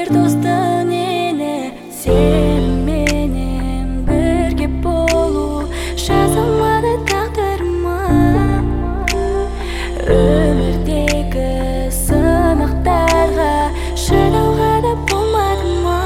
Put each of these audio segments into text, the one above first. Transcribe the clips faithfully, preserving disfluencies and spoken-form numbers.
бер достың ene, сен менен бірге болу жазылмады тағдырыма. Өмірдегі сынақтарға шыдауға да болмады ма?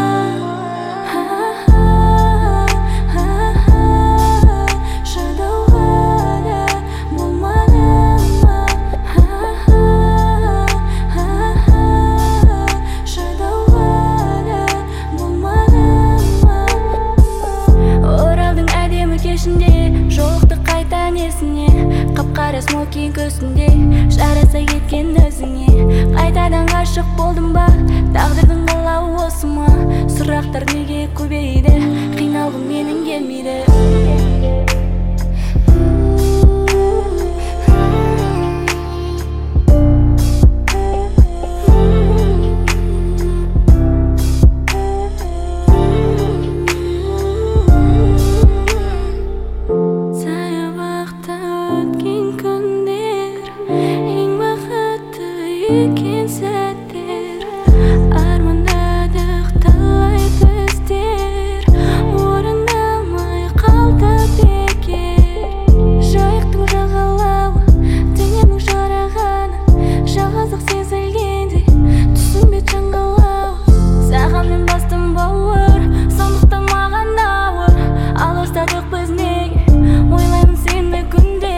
Жолықты қайта несіне, қап-қара смокинг көзінде жараса кеткен өзіңе. Қайтадан ғашық болдым ба, тағдырдың қалауы осы ма? Сұрақтар неге көбейді, қиналғым менің келмейді. Екен сәттер, армандадық талай біздер, орындалмай қалды бекер. Жайықтың жағалауы, денемнің жарағаны, жалғыздық сезілгенде түсінбе жаңғылауы. Саған мен бастым бауыр, сондықтан маған ауыр. Алыстадық біз неге, ойлаймын сені күнде.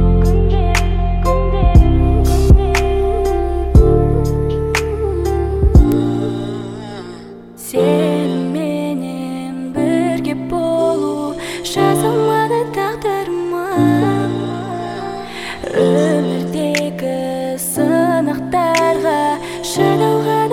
Сен менен бірге болу жазылмады тағдырыма. Өмірдегі сынақтарға шыдауға